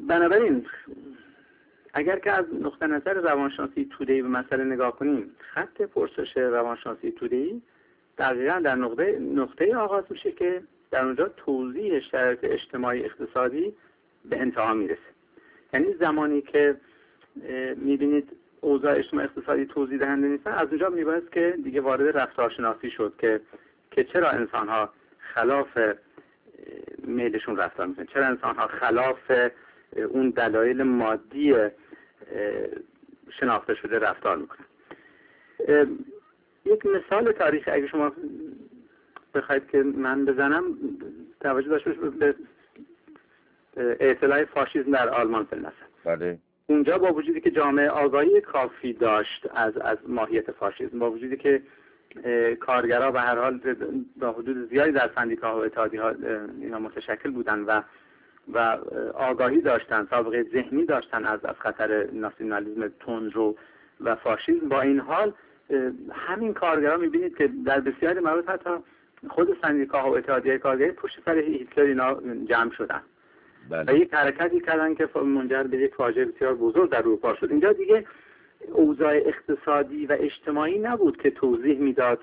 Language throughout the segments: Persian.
بنابراین اگر که از نقطه نظر روانشناسی توده‌ای به مسئله نگاه کنیم، خط پرسش روانشناسی توده‌ای دقیقاً در نقطه آغاز میشه که در اونجا توضیح شرایط اجتماعی اقتصادی به انتها میرسه. یعنی زمانی که میبینید اوضاع اجتماعی اقتصادی توضیح دهنده نیستن، از اونجا میباید که دیگه وارد رفتارشناسی شد که چرا انسان‌ها خلاف میلشون رفتار میکنن، چرا انسان‌ها خلاف اون دلایل مادی شناخته شده رفتار میکنن. یک مثال تاریخی اگه شما بخواید که من بزنم، توجه داشته باشید به اطلاع فاشیسم در آلمان فیلمسن. بله. اونجا با وجودی که جامعه آگاهی کافی داشت از ماهیت فاشیسم، با وجودی که کارگرها به هر حال با حدود زیادی در سندیکاها و اتحادیه‌ها اینا متشکل بودن و آگاهی داشتن، سابقه ذهنی داشتن از خطر ناسیونالیسم تندرو و فاشیسم، با این حال همین کارگرها میبینید که در بسیاری موارد حتی خود سندیکاها و اتحادیه کارگری پشت سر هیتلر اینا جمع شدن. بله. و یک حرکتی کردن که منجر به یک فاجعه بسیار بزرگ در اروپا شد. اینجا دیگه اوضاع اقتصادی و اجتماعی نبود که توضیح میداد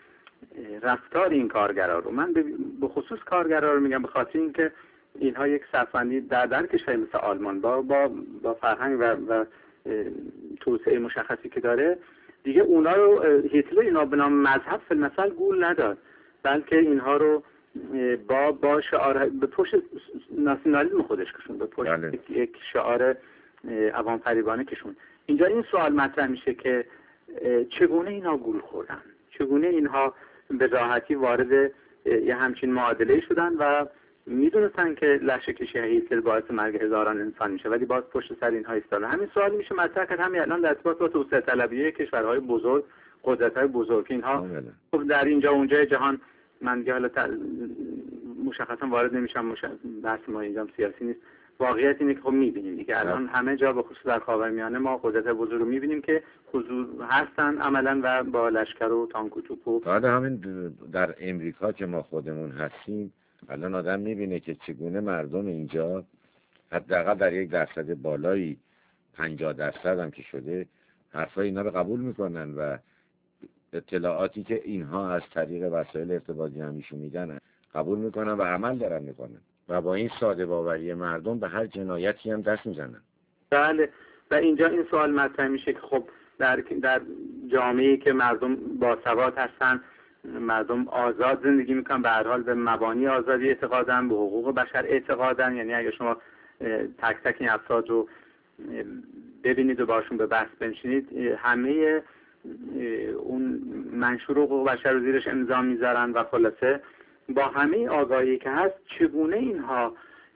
رفتار این کارگرها رو. من به خصوص کارگرها رو میگم به خاطر اینکه اینها یک صف‌بندی در کشوری مثل آلمان با فرهنگ و توسعه مشخصی که داره، دیگه اونا رو هیتلر اینا به نام مذهب فی المثل گول نداد، بلکه اینها رو با شعار به پشت ناسیونالیسم خودش کشون، به پشت یک شعار عوام فریبانه کشون. اینجا این سوال مطرح میشه که چگونه اینها گول خوردن، چگونه اینها به راحتی وارد یه همچین معادله شدن و میدونستن که لشکرکشی هیتلر باعث مرگ هزاران انسان میشه، ولی باز پشت سر اینها ایستادن. همین سوال میشه مطرح کرد همین الان در ارتباط با توسعه طلبی کشورهای بزرگ، قدرت‌های بزرگ. اینها در اینجا اونجای جهان، من دیگه حالا مشخصا وارد نمیشم، بحث ما اینجا سیاسی نیست. واقعیت اینه که خب میبینیم دیگه الان همه جا به خصوص در خاورمیانه ما قدرت بزرگ رو میبینیم که حضور هستن عملا و با لشکر و تانک و توپ و بعد همین در امریکا که ما خودمون هستیم الان آدم میبینه که چگونه مردم اینجا حداقل در یک درصد بالایی 50% هم که شده حرفای اینا رو قبول میکنن و اطلاعاتی که اینها از طریق وسایل ارتباطی همیشون میدن قبول میکنن و عمل دارن میکنن و با این ساده باوری مردم به هر جنایتی هم دست میزنن. بله. و اینجا این سوال مطرح میشه که خب در جامعه‌ای که مردم باسواد هستن، مردم آزاد زندگی میکنن، به هر حال به مبانی آزادی اعتقادن، به حقوق بشر اعتقادن، یعنی اگه شما تک تک این افراد رو ببینید و باشون به بحث بنشینید، همه اون منشور حقوق بشر رو زیرش امضا میذارن و خلاصه با همه آگاهی که هست چگونه اینها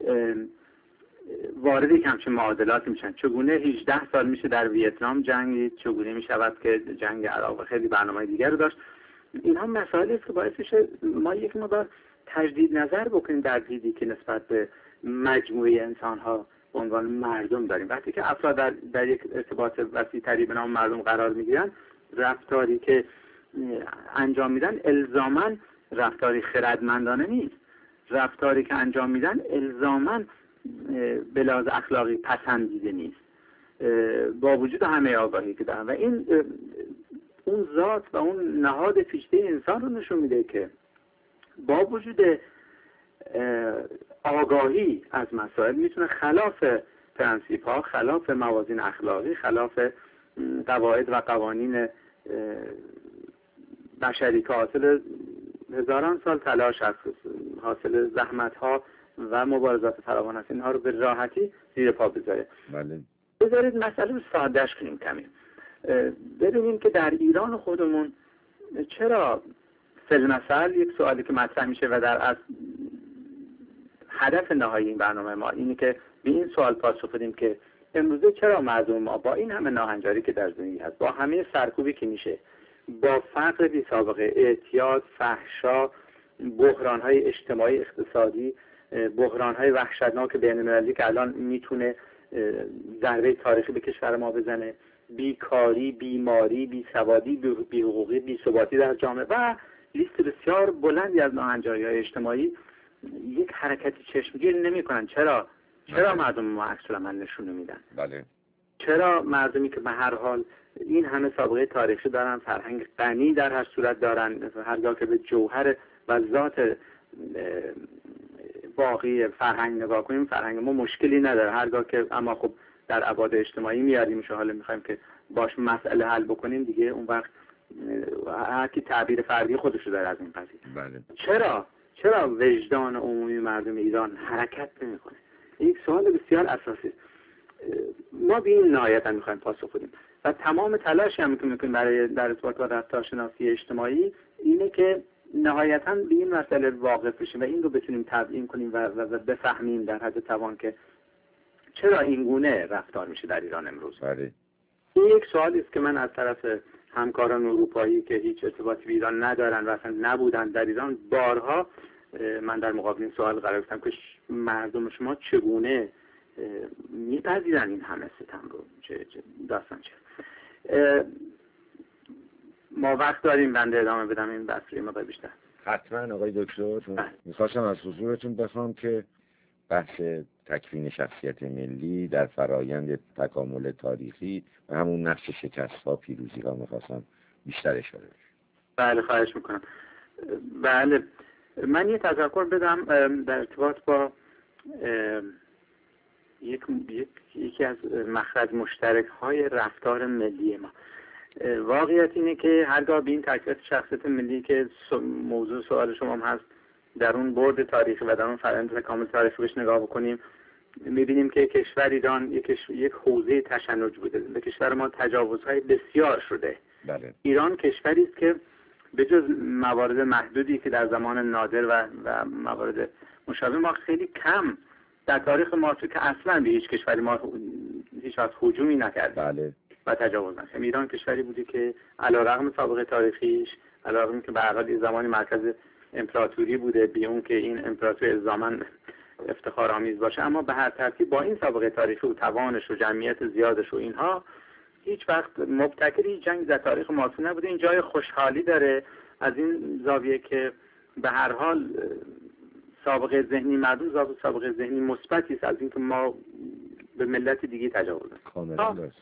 وارد یک همچین معادلات میشن، چگونه 18 سال میشه در ویتنام جنگید، چگونه میشود که جنگ عراق و خیلی برنامه دیگر رو داشت. اینها مسائلی است که باعث میشه ما یک مقدار تجدید نظر بکنیم در دیدی که نسبت به مجموعه انسان‌ها به عنوان مردم داریم. وقتی که افراد در یک ارتباط وسیع‌تری به نام مردم قرار میگیرن، رفتاری که انجام میدن الزاماً رفتاری خردمندانه نیست، رفتاری که انجام میدن الزاماً به لحاظ اخلاقی پسندیده نیست، با وجود همه آگاهی که دارن. و این اون ذات و اون نهاد پیچیده انسان رو نشون میده که با وجود آگاهی از مسائل میتونه خلاف پرنسیپ ها، خلاف موازین اخلاقی، خلاف قواعد و قوانین بشری که حاصل هزاران سال تلاش هست، حاصل زحمت ها و مبارزات فراوان هست، اینها رو به راحتی زیر پا بذاره. بله. بذارید مسئله رو سادهش کنیم کمی. ببینیم که در ایران خودمون چرا فی‌المثل یک سوالی که مطرح میشه و در اصل هدف نهایی این برنامه ما اینه که به این سوال پاسخ بدیم که امروزه چرا مردم ما با این همه ناهنجاری که در زندگی هست، با همه سرکوبی که میشه، با فقر بی سابقه، اعتیاد، فحشا، بحران‌های اجتماعی اقتصادی، بحران‌های وحشتناک بین‌المللی که الان میتونه ضربه تاریخی به کشور ما بزنه، بیکاری، بیماری، بیسوادی، بی‌حقوقی، بی‌ثباتی در جامعه و لیست بسیار بلندی از ناهنجاری‌های اجتماعی یک حرکتی چشمگیر نمی‌کنن. چرا؟ چرا مردم ما عکس العمل نشون میدن؟ بله. چرا مردمی که به هر حال این همه سابقه تاریخی دارن، فرهنگ غنی در هر صورت دارن، هرگاه که به جوهر و ذات باقی فرهنگ نگاه کنیم، فرهنگ ما مشکلی نداره، هرگاه که اما خب در ابعاد اجتماعی میاریم حالا میخوایم که باش مسئله حل بکنیم دیگه، اون وقت هر کی تعبیر فردی خودشو داره از این قضیه. بله. چرا وجدان عمومی مردم ایران حرکت نمیکنه؟ یک سوال بسیار اساسی است. ما به این نهایتا میخوایم پاسخ بدیم و تمام تلاشی هم که میکنیم برای در ارتباط با رفتارشناسی اجتماعی اینه که نهایتا به این مسئله واقف بشیم و این رو بتونیم تبیین کنیم و بفهمیم در حد توان که چرا این گونه رفتار میشه در ایران امروز. بله. این یک سوالی است که من از طرف همکاران اروپایی که هیچ ارتباطی به ایران ندارن و اصلا نبودن در ایران بارها من در مقابل این سوال قرار گرفتم که مردم شما چگونه میپذیرن این همه ستم رو، چه داستان چه. ما وقت داریم بنده ادامه بدم این بحث رو مقدار بیشتر؟ حتما آقای دکتر. میخواستم از حضورتون بخوام که بحث تکوین شخصیت ملی در فرایند تکامل تاریخی و همون نقش شکست‌ها پیروزی‌ها میخواستم بیشتر اشاره بشه. بله خواهش میکنم. بله من یه تذکر بدم در ارتباط با یکی از مخرج مشترک های رفتار ملی ما. واقعیت اینه که هرگاه به این تکوین شخصیت ملی که موضوع سوال شما هم هست در اون برد تاریخی و در اون فرآیند تکامل تاریخی بهش نگاه بکنیم، میبینیم که کشور ایران یک حوزه تشنج بوده. به کشور ما تجاوزهای بسیار شده. بله. ایران کشوری است که به جز موارد محدودی که در زمان نادر و موارد مشابه ما خیلی کم در تاریخ ما تو که اصلا به هیچ کشوری ما هیچ وقت هجومی نکرد. بله. و تجاوز نکرد. ایران کشوری بودی که علیرغم سابقه تاریخیش، علیرغم که به هر حال زمانی مرکز امپراتوری بوده، بی اون که این امپراتوری الزاماً افتخارآمیز باشه، اما به هر ترتیب با این سابقه تاریخی و توانش و جمعیت زیادش و اینها هیچ وقت مبتکر هیچ جنگ در تاریخ معاصر نبوده. این جای خوشحالی داره از این زاویه که به هر حال سابقه ذهنی مردم سابقه ذهنی مثبتی است از اینکه ما به ملت دیگه تجاوز کاملا درسته.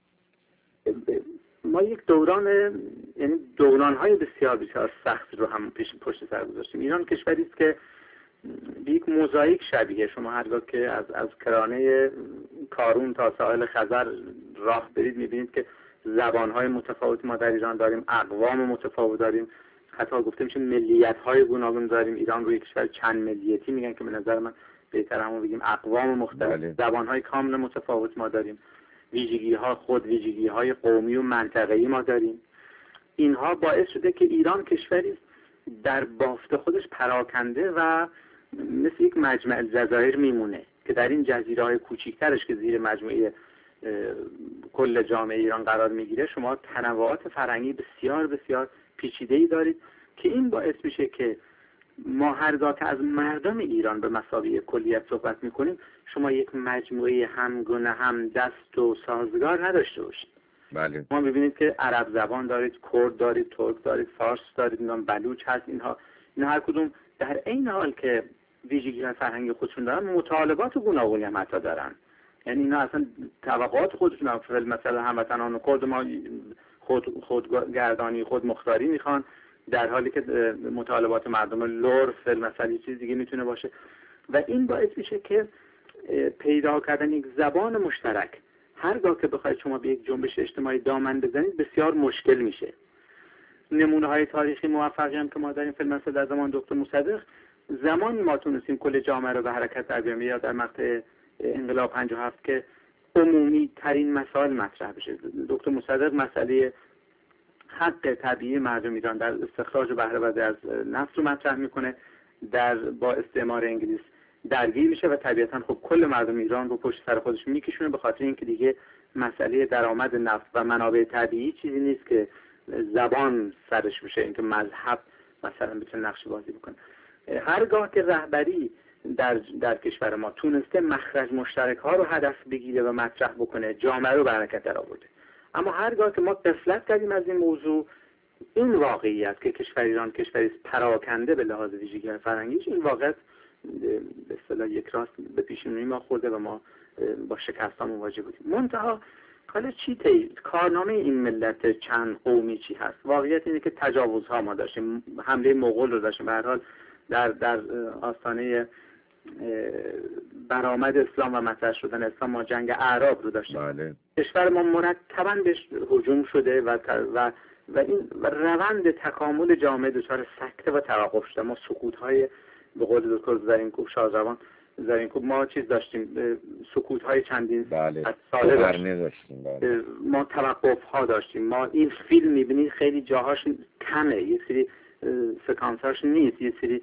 ما یک دوران، یعنی دوران‌های بسیار بسیار سخت رو هم پشت سر گذاشتیم. ایران کشوری است که یک موزاییک شبیه، شما هرگاه که از کرانه کارون تا ساحل خزر راه برید می‌بینید که زبان‌های متفاوتی ما در ایران داریم، اقوام متفاوت داریم، حتی گفته میشه ملیت‌های گوناگون داریم. ایران روی کشور چند ملیتی میگن که به نظر من بهتر همون بگیم اقوام مختلف، زبان‌های کاملا متفاوت ما داریم، ویژگی‌های قومی و منطقه‌ای ما داریم. اینها باعث شده که ایران کشوری است در بافت خودش پراکنده و مثل یک مجمع الجزایر میمونه که در این جزیره‌های کوچیک‌ترش که زیر مجموعه کل جامعه ایران قرار میگیره شما تنوعات فرهنگی بسیار بسیار پیچیده‌ای دارید که این باعث میشه که ما هرگاه که از مردم ایران به مثابه کلیت صحبت میکنیم شما یک مجموعه همگونه هم دست و سازگار نداشته باشید. بله. ما ببینید که عرب زبان دارید، کرد دارید، ترک دارید، فارس دارید، بلوچ هست، اینها هر کدوم در این حال که ویژگی‌های فرهنگی خودشون دارن مطالبات گوناگونی هم حتی دارن. یعنی اینا اصلا توقعات خودشون هم مثلا هموطنان کرد ما خودگردانی خود مختاری میخوان، در حالی که مطالبات مردم لور مثلا یه چیز دیگه میتونه باشه و این باعث میشه که پیدا کردن یک زبان مشترک هرگاه که بخواید شما به یک جنبش اجتماعی دامن بزنید بسیار مشکل میشه. نمونه های تاریخی موفقی هم که ما داریم مثلا در زمان دکتر مصدق، زمانی ما تونستیم کل جامعه رو به حرکت در بیاریم یا در مقطع انقلاب 57 که عمومی ترین مسائل مطرح بشه. دکتر مصدق مسئله حق طبیعی مردم ایران در استخراج و بهره برداری از نفت رو مطرح میکنه، با استعمار انگلیس درگیر میشه و طبیعتا خب کل مردم ایران رو پشت سر خودش میکشونه، به خاطر اینکه دیگه مسئله درآمد نفت و منابع طبیعی چیزی نیست که زبان سرش بشه، اینکه مذهب مثلا بتونه نقش بازی بکنه. هرگاه که رهبری در کشور ما تونسته مخرج مشترک ها رو هدف بگیره و مطرح بکنه، جامعه رو به حرکت در آورده. اما هرگاه که ما غفلت کردیم از این موضوع، این واقعیت که کشور ایران کشوری پراکنده به لحاظ ویژگی فرهنگیش، این واقعیت به اصطلاح یک راست به پیشونی ما خورده و ما با شکست‌ها مواجه بودیم. منتها حالا کارنامه این ملت چند قومی چی هست؟ واقعیت اینه که تجاوزها ما داشتیم، حمله مغول رو داشتیم. به هر حال در آستانه برآمد اسلام و مطرح شدن اسلام ما جنگ اعراب رو داشتیم. بله. کشور ما مرتباً بهش هجوم شده و این روند تکامل جامعه دچار سکته و توقف شده. ما سکوت‌های به قول دکتر زرینکوب شاهزبان زرینکوب ما چیز داشتیم، سکوت‌های چندین ساله داشتیم. بله. ما توقف‌ها داشتیم. ما این فیلم می‌بینید خیلی جاهاش کمه، یک سری سکانساش نیست، یک سری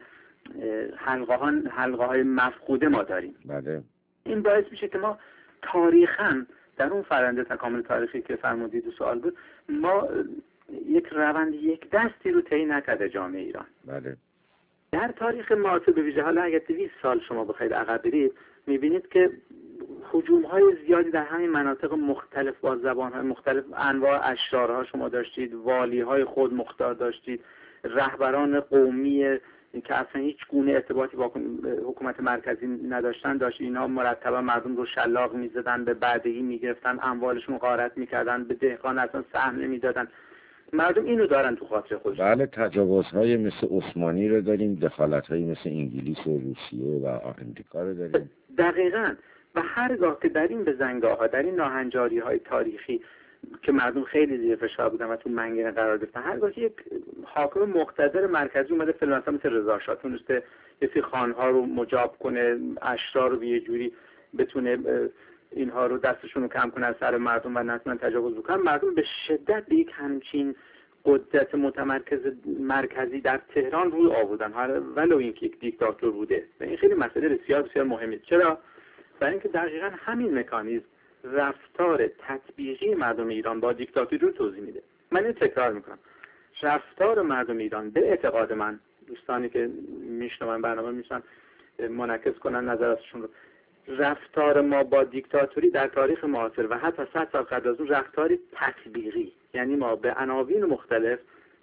حلقه های مفقوده ما داریم. بله. این باعث میشه که ما تاریخاً در اون فرآیند تکامل تاریخی که فرمودید و سوال بود، ما یک روند یک دستی رو طی نکرده جامعه ایران. بله. در تاریخ معاصر به ویژه، حالا اگر 200 سال شما بخواید عقب برید، میبینید که هجوم‌های زیادی در همین مناطق مختلف با زبان‌های مختلف، انواع اشرارها شما داشتید، والی‌های خود مختار داشتید، رهبران قومی که اصلا هیچ گونه ارتباطی با حکومت مرکزی نداشتن داشت. اینا مرتبا مردم رو شلاق می‌زدن، به بردگی می‌گرفتن، اموالشون غارت می‌کردن، به دهقان اصلا سهم نمی‌دادن. مردم اینو دارن تو خاطر خودشون. بله، تجاوزهای مثل عثمانی رو داریم، دخالت‌های مثل انگلیس و روسیه و آمریکا رو داریم. دقیقاً. و هرگاه که در این بزنگاه‌ها، در این ناهنجاری‌های تاریخی که مردم خیلی زیر فشار بودن و تو منگنه قرار گرفتن، هرگاه که یک حاکم مقتدر مرکزی اومده فیلم مثل رضا شاه تونسته یه سری خانها رو مجاب کنه، اشرار رو یه جوری بتونه اینها رو دستشون رو کم کنه از سر مردم و نتونن تجاوز بکنن، مردم به شدت به یک همچین قدرت مرکزی در تهران روی آوردن، ولو اینکه یک دیکتاتور بوده. و این خیلی مسئله بسیار بسیار مهمه. چرا؟ برای اینکه دقیقاً همین مکانیزم رفتار تطبیقی مردم ایران با دیکتاتوری رو توضیح میده. من این تکرار میکنم، رفتار مردم ایران به اعتقاد من، دوستانی که میشنون برنامه میشن منعکس کنن نظراتشون رو، رفتار ما با دیکتاتوری در تاریخ معاصر و حتی 100 سال قبل از اون رفتاری تطبیقی، یعنی ما به عناوین مختلف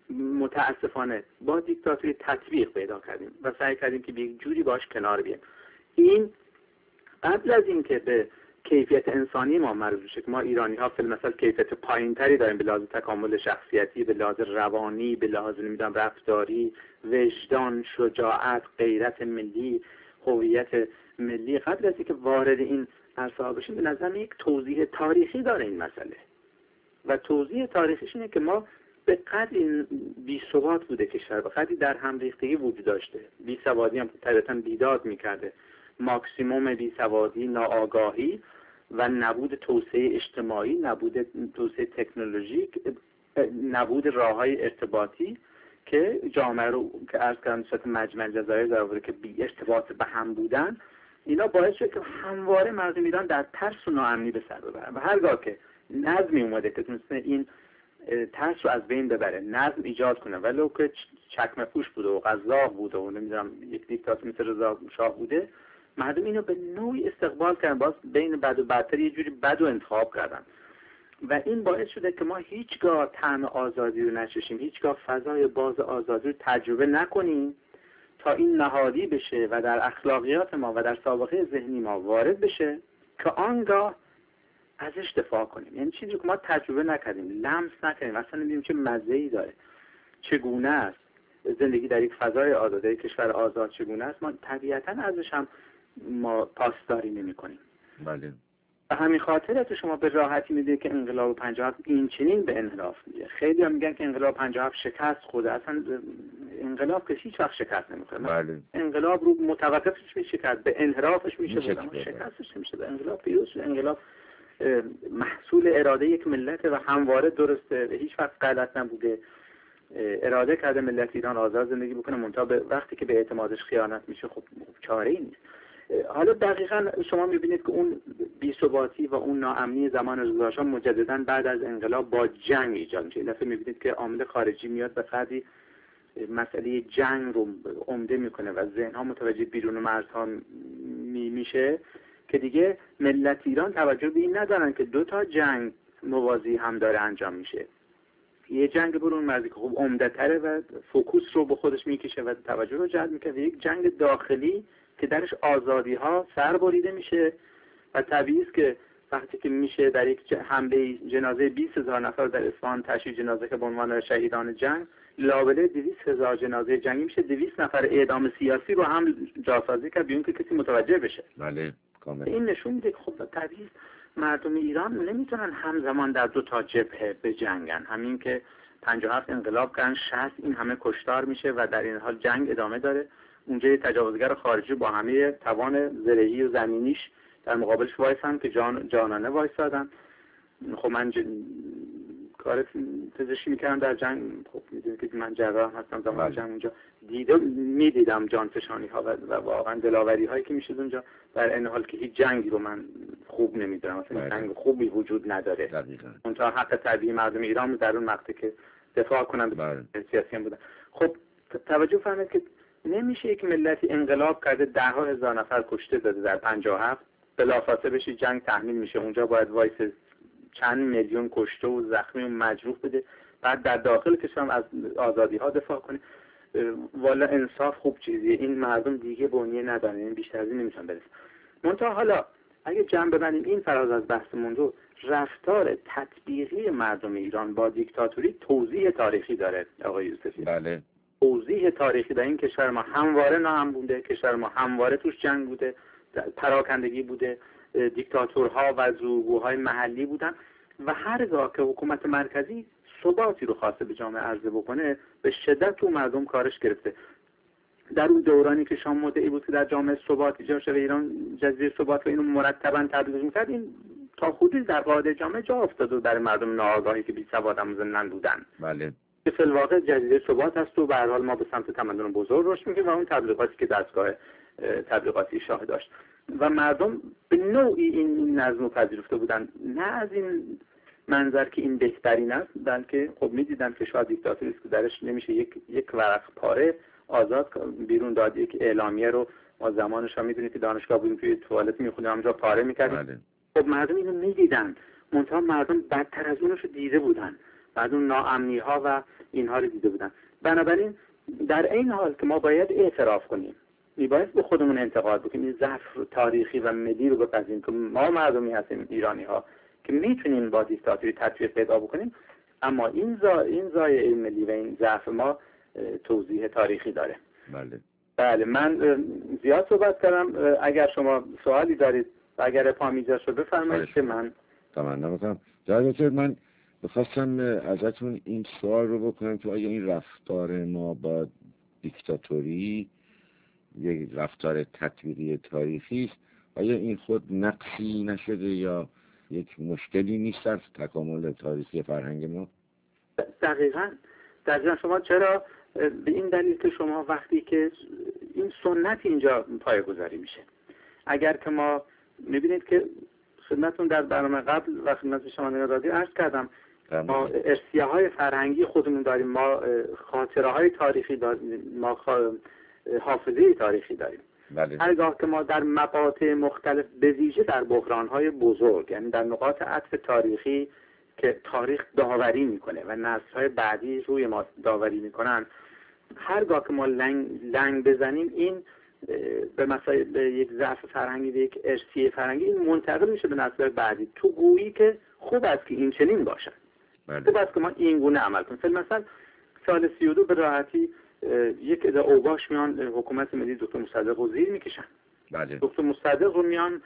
متاسفانه با دیکتاتوری تطبیق پیدا کردیم و سعی کردیم که یک جوری باش کنار بیایم. این قبل از اینکه به کیفیت انسانی ما مربوط بشه که ما ایرانی ها فی المثل کیفیت پایینتری داریم به لحاظ تکامل شخصیتی، به لحاظ روانی، به لحاظ نمیدونم رفتاری، وجدان، شجاعت، غیرت ملی، هویت ملی، قبل از اینکه وارد این عرصه‌ها بشیم به نظر یک توضیح تاریخی داره این مسئله. و توضیح تاریخیش اینه که ما به قدری بی‌ثبات بوده کشور، به قدری در هم ریختگی وجود داشته، بی‌سوادی هم طبعاً بیداد می‌کرده، ماکسیموم بی‌سوادی، ناآگاهی و نبود توسعه اجتماعی، نبود توسعه تکنولوژیک، نبود راه‌های ارتباطی که جامعه رو که عرض کردم صورت مجمع الجزایر در آورده که بی ارتباط به هم بودن، اینا باعث شد که همواره مردم ایران در ترس و ناامنی به سر ببرن. و هرگاه که نظمی اومده که تونسته این ترس رو از بین ببره، نظم ایجاد کنه، ولو که چکمه پوش بوده و قزاق بوده و نمیدونم یک دیکتاتور مثل رضا شاه بوده، مردم اینو به نوعی استقبال کردن، باز بین بد و بدتر یه جوری بد و انتخاب کردن. و این باعث شده که ما هیچگاه طعم آزادی رو نچشیم، هیچگاه فضای باز آزادی رو تجربه نکنیم تا این نهادی بشه و در اخلاقیات ما و در سابقه ذهنی ما وارد بشه که آنگاه ازش دفاع کنیم. یعنی چیزی که ما تجربه نکردیم، لمس نکردیم، اصلا نمیدونیم چه مزه‌ای داره، چگونه است زندگی در یک فضای آزاد، یک کشور آزاد چگونه است، ما طبیعتاً ازش هم ما پاسداری نمی‌کنیم. بله. به همین خاطر تو شما به راحتی میدونید که انقلاب 57 این چنین به انحراف میده. خیلی هم میگن که انقلاب 57 شکست خورده. اصلا انقلاب که هیچ وقت شکست نمیخوره. بله. انقلاب رو متوقفش میشه کرد، به انحرافش میشه بود، اما شکستش نمیشه. به انقلاب پیروز شد. انقلاب محصول اراده یک ملت و همواره درسته، هیچ وقت غلط نبوده. اراده کرده ملت ایران آزاد زندگی بکنه، منتها وقتی که به اعتمادش خیانت میشه خب چاره‌ای نیست. حالا دقیقاً شما میبینید که اون بی‌ثباتی و اون ناامنی زمان رضا شاه مجدداً بعد از انقلاب با جنگ ایجاد میشه. این دفعه میبینید که عامل خارجی میاد به قدری مسئله جنگ رو عمده میکنه و ذهن‌ها متوجه بیرون مرزها میشه که دیگه ملت ایران توجه به این ندارن که دو تا جنگ موازی هم داره انجام میشه. یه جنگ برون مرزی که خب عمده تره و فوکوس رو به خودش میکشه و توجه رو جلب میکنه، یک جنگ داخلی که درش آزادی ها سر بریده میشه و طبیعی است که وقتی که میشه در یک حمله جنازه 20,000 نفر در اصفهان تشییع جنازه که به عنوان شهیدان جنگ، لابلای 200,000 جنازه جنگی میشه 200 نفر اعدام سیاسی رو هم جاسازی کرد بیون که کسی متوجه بشه. بله کاملا. این نشون میده که خب طبیعی است مردم ایران نمیتونن همزمان در دو تا جبهه بجنگن. همین که 57 انقلاب کردن، 60 این همه کشتار میشه و در این حال جنگ ادامه داره. اونجا یه تجاوزگر خارجی با همه توان زرهی و زمینیش در مقابلش وایسن که جانانه وایسادن. خب من کار پزشکی میکردم در جنگ، خب میدونید که من جراح هستم، زمان جنگ اونجا میدیدم جانفشانی ها و واقعا دلاوری هایی که میشد اونجا، در این حال که هیچ جنگی رو من خوب نمیدونم، مثلا جنگ خوبی وجود نداره. اون تا حق طبیعی مردم ایران در اون وقتی که دفاع کنن سیاسیون بودن. خب توجه فرمایید که نمیشه یک ملتی انقلاب کرده 10,000 نفر کشته داده در 57 بلافاصله بشه جنگ تحمیل میشه، اونجا باید وایس چند میلیون کشته و زخمی و مجروح بده، بعد در داخل کشور از آزادی ها دفاع کنه. والا انصاف خوب چیزیه، این مردم دیگه بنیه ندارن، این بیشتر از این نمیتونن برسن. منتها حالا اگه جمع ببندیم این فراز از بحثمون رو، رفتار تطبیقی مردم ایران با دیکتاتوری توضیح تاریخی داره آقای یوسفی. بله. توضیح تاریخی در این کشور ما همواره ناامن بوده، کشور ما همواره توش جنگ بوده، پراکندگی بوده، دیکتاتورها و زورگوهای محلی بودن و هرگاه که حکومت مرکزی ثباتی رو خواسته به جامعه عرضه بکنه به شدت تو مردم کارش گرفته. در اون دورانی که شام مدعی بود که در جامعه ثبات ایجاد شه و ایران جزیره ثبات و اینو مرتبا تبلیغ می‌کرد، این تا حدودی در قاعده جامعه جا افتاد و در مردم ناآگاهی که بی سواد هم زندان بودن. بله. که فی الواقع جزیره ثبات هست و به هر حال ما به سمت تمدن بزرگ رشد می‌کنیم و اون تبلیغاتی که دستگاه تبلیغاتی شاه داشت و مردم به نوعی این نظم رو پذیرفته بودن، نه از این منظر که این بهترین است، بلکه خب می‌دیدن که شاه دیکتاتوری است که درش نمیشه یک ورق پاره آزاد بیرون داد. یک اعلامیه رو ما زمانش هم می‌دونید که دانشگاه بودیم توی توالت می‌خوندیم اونجا پاره می‌کردیم. خب مردم اینو می‌دیدن، منتها مردم بدتر از اونش دیده بودن، بعد اون ناامنی‌ها و اینها رو دیده بودن. بنابراین در این حال که ما باید اعتراف کنیم، میباید به خودمون انتقاد بکنیم، این ضعف تاریخی و ملی رو بپذیریم که ما مردمی هستیم ایرانی‌ها که میتونیم با دیکتاتوری تطبیق پیدا بکنیم، اما این ضایعه ملی و این ضعف ما توضیح تاریخی داره. بله من زیاد صحبت کردم، اگر شما سوالی دارید و اگر پامیجا شد بفرمایید که من تمنا میکنم. جناب من بخواستم ازتون این سوال رو بکنم که آیا این رفتار ما با دیکتاتوری یک رفتار تطبیقی تاریخی است؟ آیا این خود نقصی نشده یا یک مشکلی نیست در تکامل تاریخی فرهنگ ما؟ دقیقاً شما چرا به این دلیل که شما وقتی که این سنت اینجا پایه‌گذاری میشه، اگر که ما میبینید که خدمتتون در برنامه قبل و خدمت شما رادیو عرض کردم ما ارثیه‌های فرهنگی خودمون داریم، ما خاطره‌های تاریخی داریم، ما حافظه تاریخی داریم. بله. هرگاه که ما در مقاطع مختلف به ویژه در بحران‌های بزرگ، یعنی در نقاط عطف تاریخی که تاریخ داوری میکنه و نسل‌های بعدی روی ما داوری میکنن، هرگاه که ما لنگ بزنیم این به یک ضعف فرهنگی، به یک ارثیه فرهنگی، این منتقل میشه به نسل‌های بعدی. تو گویی که خوب است که این چنین باشد، خوب است که ما این گونه عمل کنیم. مثلا سال 32 به راحتی یک عده اوباش میان حکومت ملی دکتر مصدق رو زیر میکشن. بله. دکتر مصدق رو میان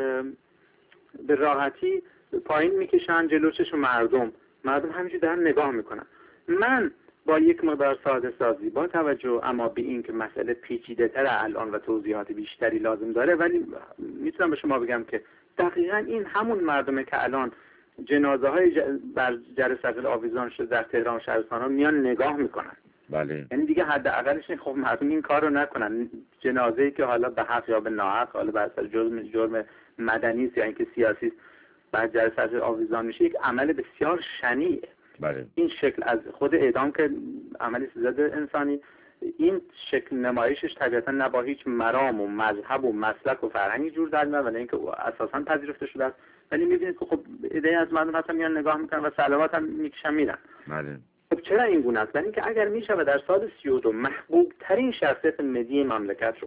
به راحتی پایین میکشن جلو چشم مردم همینجوری دارن نگاه میکنن. من با یک مقدار ساده سازی با توجه اما به این که مسئله پیچیده تر الان و توضیحات بیشتری لازم داره، ولی میتونم به شما بگم که دقیقاً این همون مردمه که الان جنازه های بر جرثقیل آویزان شده در تهران و شهرستان ها میان نگاه میکنن. بله. یعنی دیگه حداقلش خب مردم این کارو نکنن. جنازه‌ای که حالا به حق یا به ناحق، حالا بر اساس جرم مدنی است یا اینکه سیاسی است، بر جرثقیل آویزان میشه، یک عمل بسیار شنیعه. بله. این شکل از خود اعدام که عملی سزد انسانی، این شکل نمایشش طبیعتا نه با هیچ مرام و مذهب و مسلک و فرهنگی جور در میاد، ولی اینکه اساسا پذیرفته شده است. ولی میبینید که خب ایده از مردم هستن میان نگاه میکنن و صلوات هم میکشن میرن. بله. خب چرا این گونه است؟ ولی اینکه اگر میشه در سال 32 محبوب ترین شخصیت ملی مملکت رو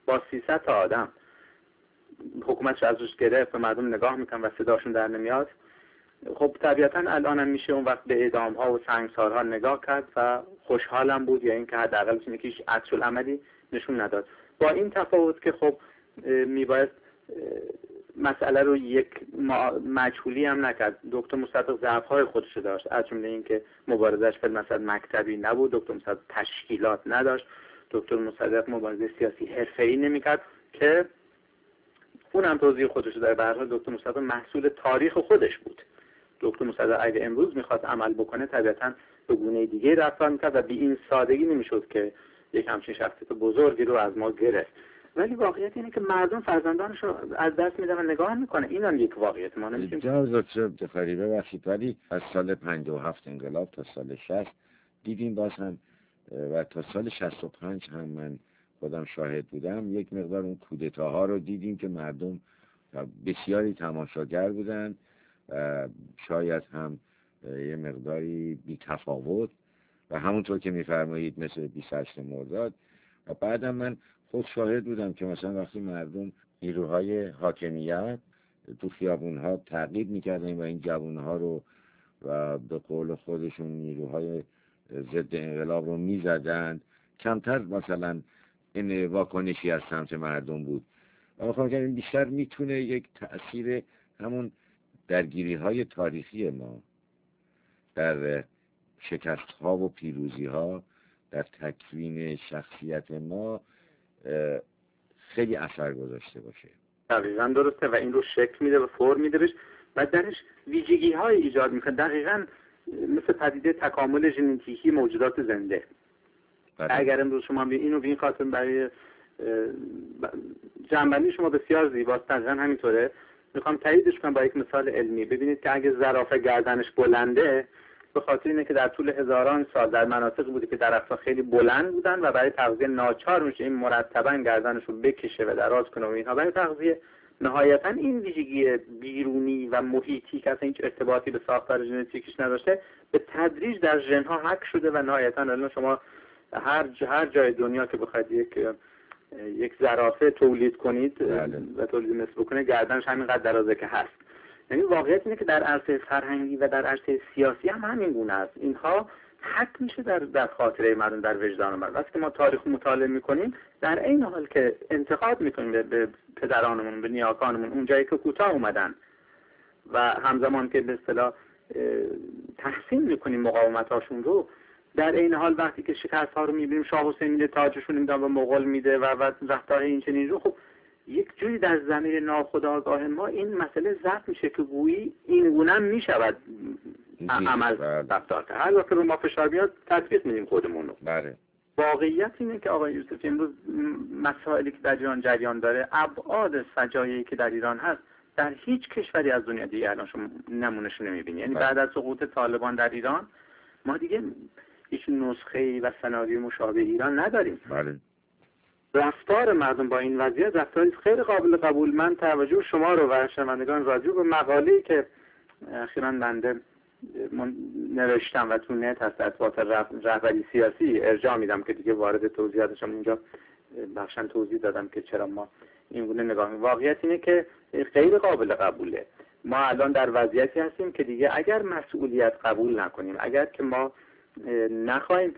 با 300 تا آدم حکومتش ازش گرفت، به مردم نگاه میکنن و صداشون در نمیاد. خب طبیعتا الانم میشه اون وقت به اعدام ها و سنگسارها نگاه کرد و خوشحالم بود، یا اینکه حداقل چیزی که هیچ عکس العملی نشون نداد. با این تفاوت که خب میبایست مسئله رو یک مجهولی هم نکرد. دکتر مصدق ضعف‌های خودش داشت، از جمله اینکه مبارزش فیلم مثلا مکتبی نبود، دکتر مصدق تشکیلات نداشت، دکتر مصدق مبارزه سیاسی حرفه‌ای نمی‌کرد که اونم توضیح خودش داره. به هر حال دکتر مصدق محصول تاریخ خودش بود. دکتر مصدق اگه امروز می‌خواست عمل بکنه طبیعتاً به گونه دیگه رفتار می‌کرد و بی این سادگی نمی‌شد که یک همچین شخصیت بزرگی رو از ما گرفت. ولی واقعیت اینه که مردم فرزندانش رو از دست میدن و نگاه میکنه. این هم یک واقعیت. ما نمیتونیم دکتر فریبه بخشید، ولی از سال 57 انقلاب تا سال 60 دیدیم باز هم، و تا سال 65 هم من خودم شاهد بودم، یک مقدار اون کودتاها رو دیدیم که مردم بسیاری تماشاگر بودن و شاید هم یه مقداری بی تفاوت و همونطور که میفرمایید مثل 28 مرداد. و بعدم من خود شاهد بودم که مثلا وقتی مردم نیروهای حاکمیت تو خیابون‌ها تعقیب می‌کردن و این جوان‌ها رو و به قول خودشون نیروهای ضد انقلاب رو می‌زدن، کمتر مثلا این واکنشی از سمت مردم بود. و می‌خوام بگم این بیشتر میتونه یک تأثیر همون درگیری‌های تاریخی ما در شکست‌ها و پیروزی‌ها در تکوین شخصیت ما خیلی اثر گذاشته باشه. دقیقاً درسته و این رو شکل میده و فرم میده بهش و درش ویژگی‌های ایجاد میکنه. دقیقاً مثل پدیده تکامل ژنتیکی موجودات زنده. اگر امروز شما اینو به این خاطر برای جنبندی شما بسیار زیباست، دقیقاً همینطوره. میخوام تاییدش کنم با یک مثال علمی. ببینید که اگه زرافه گردنش بلنده، به خاطر اینه که در طول هزاران سال در مناطق بوده که درخت‌ها خیلی بلند بودن و برای تغذیه ناچار میشه این مرتباً گردنش رو بکشه و دراز کنه و اینها برای تغذیه. نهایتاً این ویژگی بیرونی و محیطی که اصلا هیچ ارتباطی به ساختار ژنتیکیش نداشته به تدریج در ژن‌ها حک شده و نهایتاً الان شما هر جای دنیا که بخواید یک زرافه تولید کنید و تولید مثل بکنه، گردنش همینقدر درازه که هست. یعنی واقعیت اینه که در عرصه فرهنگی و در عرصه سیاسی هم همین گونه است. اینها حک میشه در خاطره مردم، در وجدان مردم. وقتی که ما تاریخ مطالعه میکنیم، در این حال که انتقاد میکنیم به پدرانمون، به نیاکانمون، اون جایی که کوتاه اومدن و همزمان که به اصطلاح تحسین میکنیم مقاومتاشون رو، در این حال وقتی که شکست ها رو میبینیم، شاه حسین میده تاجشون میدن و مغول میده و رفتار این چنین رو، خب یک جوری در ضمیر ناخودآگاه ما این مسئله ضبط میشه که گویی این گونه میشود عمل رفتار کرد. هر وقت رو ما فشار بیاد تطبیق میدیم خودمون رو. بله. واقعیت اینه که آقای یوسفی امروز مسائلی که در ایران جریان داره، ابعاد فجایعی که در ایران هست، در هیچ کشوری از دنیا دیگه الان شما نمونهش نمیبینی. یعنی بعد از سقوط طالبان در ایران ما دیگه هیچ نسخه‌ای و سناریوی مشابه ایران نداریم. بله. رفتار مردم با این وضعیت رفتاری خیلی قابل قبول. من توجه شما رو و شنوندگان رادیو به مقاله‌ای که اخیراً بنده نوشتم و تو نت هست ارتباط رهبری سیاسی ارجاع میدم که دیگه وارد توضیحاتشم اونجا بخشن توضیح دادم که چرا ما این گونه نگاه می‌کنیم. واقعیت اینه که غیر قابل قبوله. ما الان در وضعیتی هستیم که دیگه اگر مسئولیت قبول نکنیم، اگر که ما نخواهیم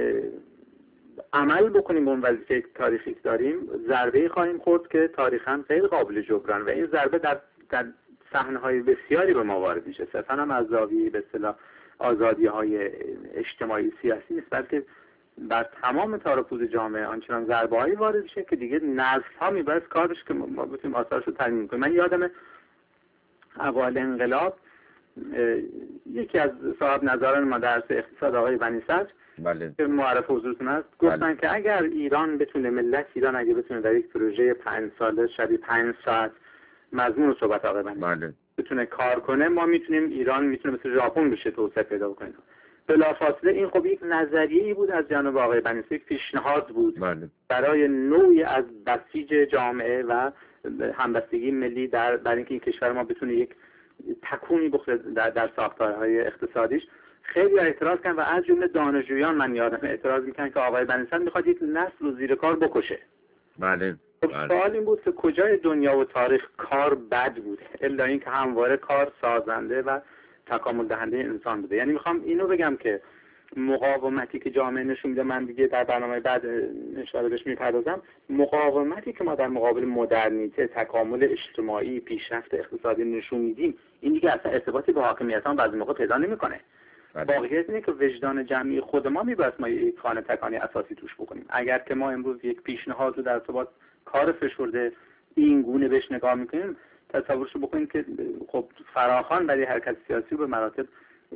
عمل بکنیم به اون وظیفه تاریخی که داریم، ضربه‌ای خواهیم خورد که تاریخاً غیر قابل جبران و این ضربه در صحنه‌های بسیاری به ما وارد میشه. صرفاً هم از زاویه به اصطلاح آزادی‌های اجتماعی سیاسی نیست، بلکه بر تمام تار و پود جامعه آنچنان ضربه‌ای وارد میشه که دیگه نسل‌ها میباید کارش که ما بتونیم آثارش رو ترمیم کنیم. من یادم اوایل انقلاب یکی از صاحب نظران ما در اقتصاد آقای بنی صدر بله. که معرف حضورتون هست گفتن بله. که اگر ایران بتونه، ملت ایران اگه بتونه در یک پروژه 5 ساله شبیه 5 ساعت مضمون صحبت آقای بنی بله. بتونه کار کنه، ما میتونیم، ایران میتونه مثل ژاپن بشه توسعه پیدا کنه. بلافاصله این خب یک نظریه‌ای بود از جانب آقای بنی صدر، یک پیشنهاد بود بله. برای نوعی از بسیج جامعه و همبستگی ملی برای اینکه این کشور ما بتونه یک تکونی بخوره در ساختارهای اقتصادیش. خیلی اعتراض کردن و از جمله دانشجویان من یادم اعتراض میکنن که آقای بنی صدر میخواد یک نسل رو زیر کار بکشه. بله. خب سوال این بود که کجای دنیا و تاریخ کار بد بوده الا اینکه همواره کار سازنده و تکامل دهنده انسان بوده. یعنی میخوام اینو بگم که مقاومتی که جامعه نشون میده، من دیگه در برنامه بعد اشاره بهش میپردازم، مقاومتی که ما در مقابل مدرنیته، تکامل اجتماعی، پیشرفت اقتصادی نشون میدیم، این دیگه اصلا ارتباطی با حاکمیت هم بعضی موقع پیدا نمیکنه. واقعیت اینه که وجدان جمعی خود ما میباید ما یک خانه تکانی اساسی توش بکنیم. اگر که ما امروز یک پیشنهاد رو در ارتباط کار فشرده این گونه بهش نگاه میکنیم، تصورش بکنیم که خب فراخوان برای حرکت سیاسی به مراتب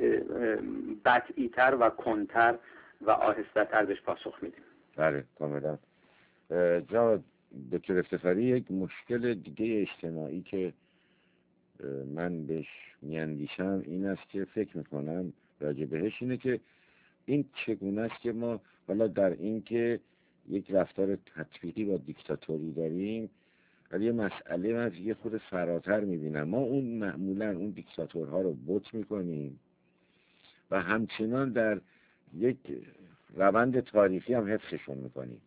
بطئی‌تر و کنتر و آهسته‌تر بهش پاسخ میدیم. بله کاملا. جناب دکتر افتخاری، یک مشکل دیگه اجتماعی که من بهش میاندیشم این است که فکر میکنم راجع بهش اینه که این چگونه است که ما حالا در این که یک رفتار تطبیقی با دیکتاتوری داریم، ولی یه مسئله من یه خود فراتر میبینم. ما اون معمولا اون دیکتاتورها رو بوت میکنیم و همچنان در یک روند تاریخی هم حفظشون میکنیم.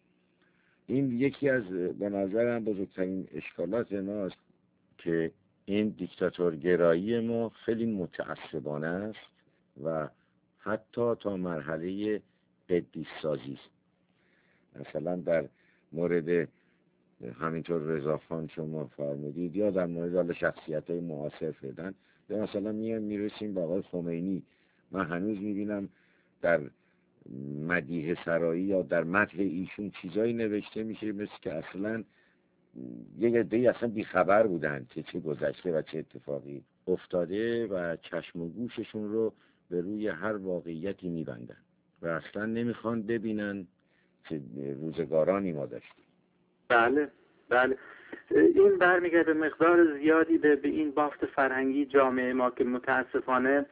این یکی از به نظرم بزرگترین اشکالات ماست که این دیکتاتورگرایی ما خیلی متعصبانه است و حتی تا مرحله قدیس سازی است. مثلا در مورد همینطور رضاخان شما فرمودید یا در مورد شخصیت‌های معاصر فعلا، یا مثلا میرسیم به آقای خمینی، من هنوز میبینم در مدیحه سرایی یا در متن ایشون چیزایی نوشته میشه مثل که اصلا یک عده‌ای اصلا بیخبر بودن که چه گذشته و چه اتفاقی افتاده و چشم و گوششون رو به روی هر واقعیتی میبندن و اصلا نمیخوان ببینن که روزگارانی ما داشتیم. بله بله، این برمیگرده مقدار زیادی به این بافت فرهنگی جامعه ما که متاسفانه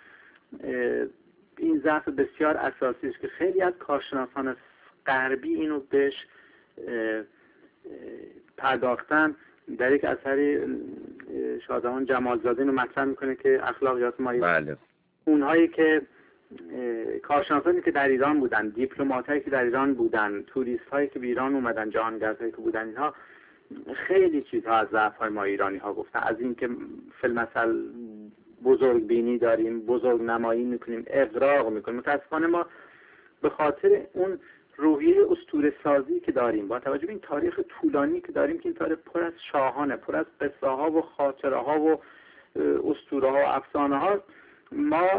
این ضعف بسیار اساسی است که خیلی از کارشناسان غربی اینو بهش پرداختن. در یک اثری شادمان جمالزاده اینو مطرح میکنه که اخلاقیات ما، بله، اونهایی که کارشناسانی که در ایران بودن، دیپلماتایی که در ایران بودن، توریست هایی که به ایران اومدن، جهانگردهایی که بودن، اینها خیلی چیزها از ضعف‌های ما ایرانی ها گفتن. از این که فی‌المثل بزرگ بینی داریم، بزرگ نمایی میکنیم، اغراق میکنیم. متاسفانه ما به خاطر اون روحیه اسطوره سازی که داریم، با توجه به این تاریخ طولانی که داریم که این تاریخ پر از شاهانه، پر از قصه ها و خاطره ها و اسطوره ها و افسانه ها، ما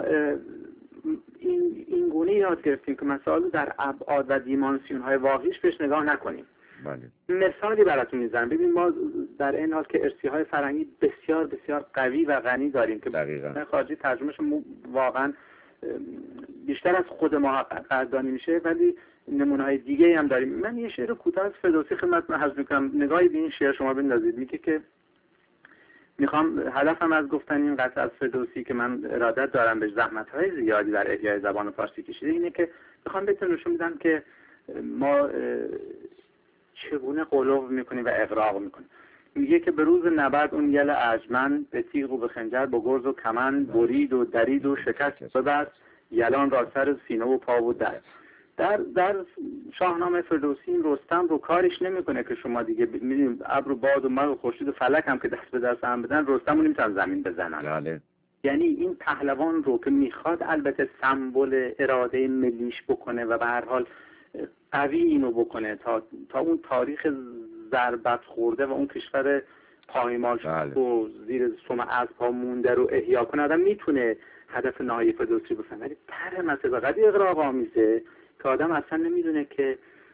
این گونه یاد گرفتیم که مسائل در ابعاد و دیمانسیون های واقعیش بهش نگاه نکنیم. بله. مثالی براتون میزنم. ببین ما در این حال که ارثی های فرهنگی بسیار بسیار قوی و غنی داریم که دقیقاً خارجی ترجمهش واقعا بیشتر از خود ما قدردانی میشه، ولی نمونه های دیگه هم داریم. من یه شعر کوتاه از فردوسی خدمتتون عرض میکنم، نگاهی به این شعر شما بندازید. میگه که میخوام هدفم از گفتن این قطعه از فردوسی که من ارادت دارم به زحمت‌های زیادی در احیای زبان فارسی کشیده، اینه که میخوام بهتون نشون بدم که ما چگونه قلوب میکنیم و اغراق میکنیم. میگه که به روز نبرد اون یل ارجمند، به تیغ و به خنجر با گرز و کمند، برید و درید و شکست ببست، یلان را سر سینه و پا و دست. در شاهنامه فردوسی رستم رو کارش نمیکنه که شما دیگه می‌بینید ابر و باد و مه و خورشید و فلک هم که دست به دست هم بدن، رستم رو نمیتونن زمین بزنن. بله. یعنی این پهلوان رو که میخواد البته سمبل اراده ملیش بکنه و به هر حال قوی اینو بکنه تا اون تاریخ ضربت خورده و اون کشور پایمال شده و زیر سم اسب‌ها مونده رو احیا کنه، آدم میتونه هدف نهایی فردوسی بفهمه. ولی طرح مثلا قدری اغراق آمیزه که آدم اصلا نمیدونه که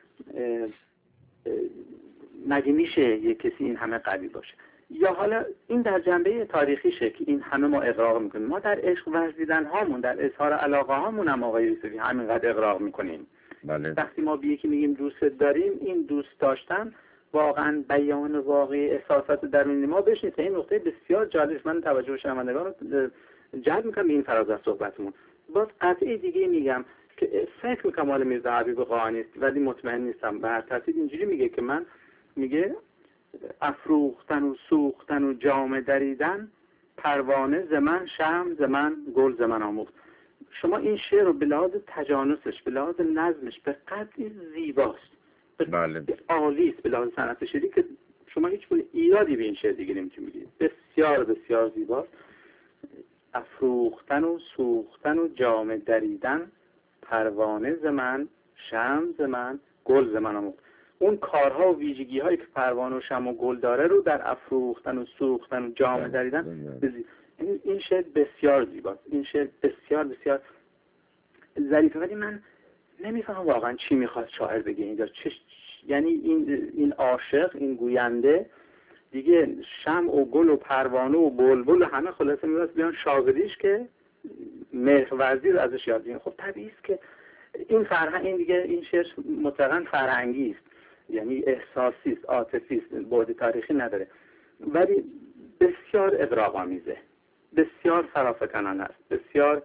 مگه میشه یک کسی این همه قوی باشه. یا حالا این در جنبه تاریخیشه که این همه ما اغراق میکنیم. ما در عشق ورزیدن هامون، در اظهار علاقه هامون هم آقای یوسفی همینقدر اغراق میکنیم. بله. وقتی ما به یکی میگیم دوست داریم، این دوست داشتن واقعا بیان واقعی احساسات درونی ما بشنید. این نقطه بسیار جالب، من توجه شنوندگان رو جلب میکنم به این فراز از صحبتمون. باز قطعه دیگه میگم که فکر میکنم مال میرزا حبیب قاآنی است ولی مطمئن نیستم. به هر ترتیب اینجوری میگه که میگه افروختن و سوختن و جام دریدن، پروانه ز من شمع ز من گل ز من آموخت. شما این شعر رو به لحاظ تجانسش، به لحاظ نظمش به قدری زیباست بله. عالی است به لحاظ صنعت شعری که شما هیچ گونه ایرادی به این شعر دیگه نمیتونید بگیرید. بسیار بسیار زیباست. افروختن و سوختن و جامه دریدن، پروانه ز من، شمع ز من، گل ز من آموخت. اون کارها و ویژگی هایی که پروانه و شمع و گل داره رو در افروختن و سوختن و جامه دریدن این شعر بسیار زیباست. این شعر بسیار بسیار ظریفه، ولی من نمیفهمم واقعا چی میخواد شاعر بگه اینجا. یعنی این عاشق، این گوینده دیگه شمع و گل و پروانه و بلبل و همه خلاصه میاد بیان شاگردیش که مهرورزی رو ازش یاد بگیرن. خب طبیعی است که این فرهنگ، این دیگه این شعر مطلقاً فرهنگی است، یعنی احساسی است، عاطفی است، بعد تاریخی نداره، ولی بسیار اغراق‌آمیزه، بسیار فرافکنانه است، بسیار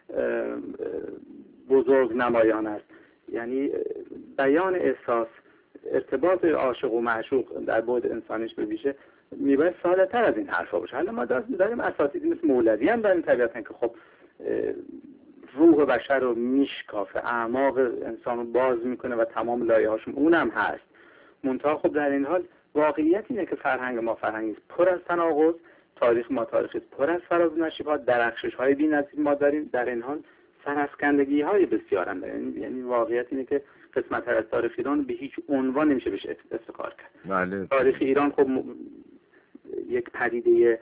بزرگ نمایان است. یعنی بیان احساس، ارتباط عاشق و معشوق در بعد انسانیش به ویژه میباید ساده تر از این حرفا باشه. حالا ما داریم اساتیدی مثل مولوی هم داریم طبیعتاً که خب روح بشر رو میشکافه، اعماق انسان رو باز میکنه و تمام لایه‌هاشون اونم هست. منتها خب در این حال واقعیت اینه که فرهنگ ما فرهنگی است پر از تناقض، تاریخ ما تاریخی است پر از فراز و نشیب‌ها، درخشش‌های بی‌نظیر ما داریم، در این حال سرافکندگی‌های بسیار هم داریم. یعنی واقعیت اینه که قسمت از تاریخ ایران به هیچ عنوان نمیشه بهش افتخار کرد. بله. تاریخ ایران خب یک پدیده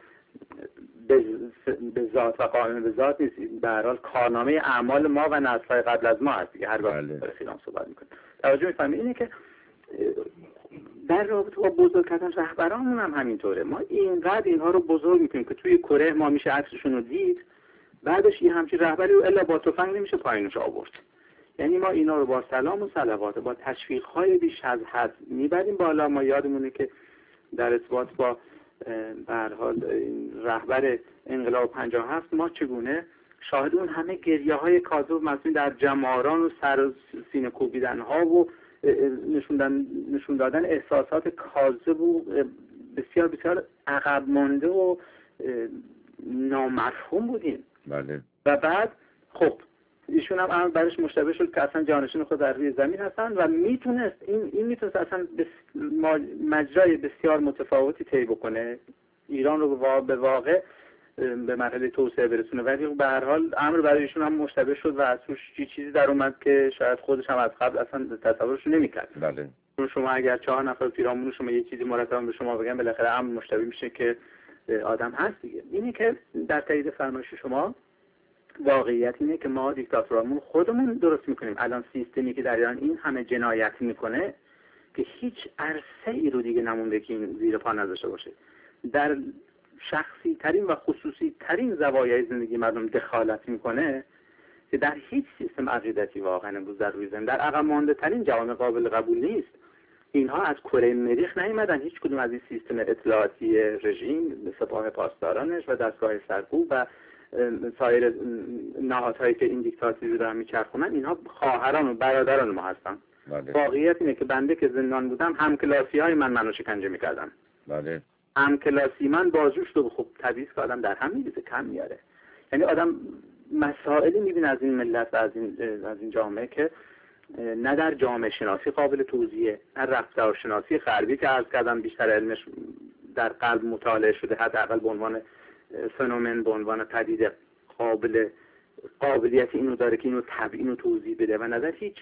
به ذات و قائم به ذات نیست، به هر حال کارنامه اعمال ما و نسل‌های قبل از ما هست دیگه. هر وقت تاریخ ایران صحبت می‌کنه توجه می‌فهمید اینه که در رابطه با بزرگ کردن رهبرانمون هم همینطوره. ما اینقدر اینها رو بزرگ می‌کنیم که توی کره ما میشه عکسشون رو دید، بعدش یه همچین رهبری رو الا با تفنگ نمیشه پایینش آورد. یعنی ما اینا رو با سلام و صلوات، با تشویق‌های بیش از حد میبریم بالا. ما یادمونه که در ارتباط با به هر حال رهبر انقلاب 57 ما چگونه شاهد اون همه گریه‌های کاذب مسئول در جماران و سر و سینه کوبیدن‌ها و نشون دادن احساسات کاذب و بسیار بسیار عقب مانده و نامفهوم بودیم. بله. و بعد خب ایشون هم برش مشتبه شد که اصلا جانشین خود در روی زمین هستن و میتونست این میتونست اصلا مجرای بسیار متفاوتی طی بکنه، ایران رو به واقع به مرحله توسعه برسونه، ولی به هر حال امر برای ایشون هم مشتبه شد و از توش چیزی در اومد که شاید خودش هم از قبل اصلا تصورش نمی‌کرد. بله. شما اگر 4 نفر پیرامون شما یه چیزی مرتبا به شما بگن، بالاخره امر مشتبه میشه که آدم هست دیگه. اینی که در تایید فرمایش شما واقعیت اینه که ما دیکتاتورامون خودمون درست میکنیم. الان سیستمی که در ایران این همه جنایت میکنه که هیچ عرصه‌ای رو دیگه نمونده که این زیر پا نذاشته باشه. در شخصی ترین و خصوصی ترین زوایای زندگی مردم دخالت میکنه که در هیچ سیستم عقیدتی واقعا امروز در روی زمین در عقب مانده ترین جوامع قابل قبول نیست. اینها از کره مریخ نیومدن، هیچ کدوم از این سیستم اطلاعاتی رژیم، سپاه پاسدارانش و دستگاه سرکوب و سایر نهادهایی که این دیکتاتوری رو دارن میچرخونن، اینها خواهران و برادران ما هستن. بله. واقعیت اینه که بنده که زندان بودم همکلاسی های منو شکنجه میکردن. بله. همکلاسی من بازجوش رو خب طبیعی که آدم در هم میریزه، کم میاره. یعنی آدم مسائلی میبینه از این ملت و از این جامعه که نه در جامعه شناسی قابل توضیحه، نه رفتارشناسی غربی که عرض کردم بیشتر علمش در قلب مطالعه شده، حداقل به عنوان فنومن، به عنوان پدیده قابلیت اینو داره که اینو تبیین و توضیح بده و نظر هیچ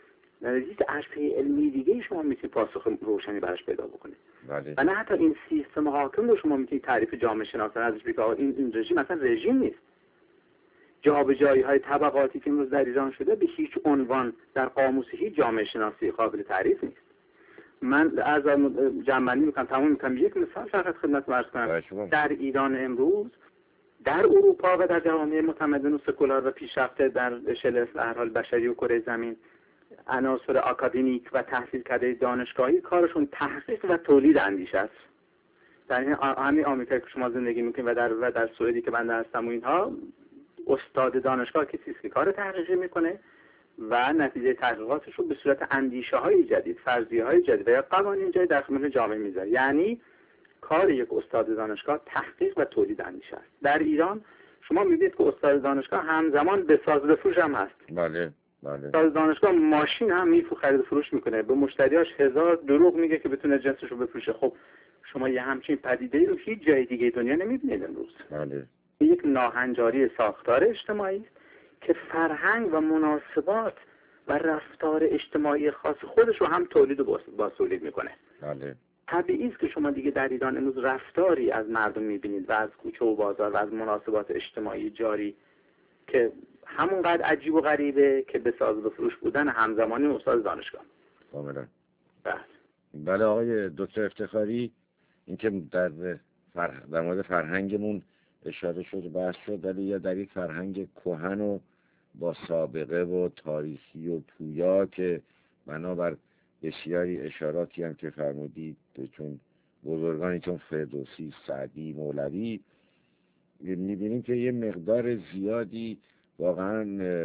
عرصه علمی دیگه شما میتونید پاسخ روشنی براش پیدا بکنید. بله. و نه حتی این سیستم حاکم رو شما میتونید تعریف جامعه شناسانه ازش بگید این رژیم مثلا رژیم نیست. جابجایی‌های طبقاتی که امروز در ایران شده به هیچ عنوان در قاموس هیچ جامعه شناسی قابل تعریف نیست. من از جنبندی میکنم، تمام میکنم. یک مثال فقط خدمت عرض کنم. در ایران امروز، در اروپا و در جوامع متمدن و سکولار و پیشرفته در شل هر حال بشری و کره زمین، عناصر آکادمیک و تحصیل کرده دانشگاهی کارشون تحقیق و تولید اندیشه است. در همین آمریکا که شما زندگی میکنید و در سوئدی که بنده هستم و اینها، استاد دانشگاه کسی است که کار تحقیقی میکنه و نتیجه تحقیقاتش رو به صورت اندیشه های جدید، فرضیه های جدید و یا قوانین جدید در خدمت جامعه میذاره. یعنی کار یک استاد دانشگاه تحقیق و تولید اندیشه است. در ایران شما میبینید که استاد دانشگاه همزمان به ساز بفروش هم هست. بله. بله. دانشگاه ماشین هم خرید و فروش میکنه، به مشتریاش 1000 دروغ میگه که بتونه جنسش رو بفروشه. خب شما یه همچین پدیده‌ای رو هیچ جای دیگه دنیا نمیبینید امروز. بله. یک ناهنجاری ساختار اجتماعی است که فرهنگ و مناسبات و رفتار اجتماعی خاص خودش رو هم تولید و بازتولید میکنه. بله. طبیعی است که شما دیگه در ایران امروز رفتاری از مردم میبینید و از کوچه و بازار و از مناسبات اجتماعی جاری که همونقدر عجیب و غریبه که به ساز و فروش بودن همزمانی استاد دانشگاه. کاملا. بله. بله آقای دکتر افتخاری، اینکه در مورد فرهنگمون اشاره شد و بحث شد، ولی یا در یک فرهنگ کهن و با سابقه و تاریخی و پویا که بنابر بسیاری اشاراتی هم که فرمودید، چون بزرگانی چون فردوسی، سعدی، مولوی، میبینیم که یه مقدار زیادی واقعا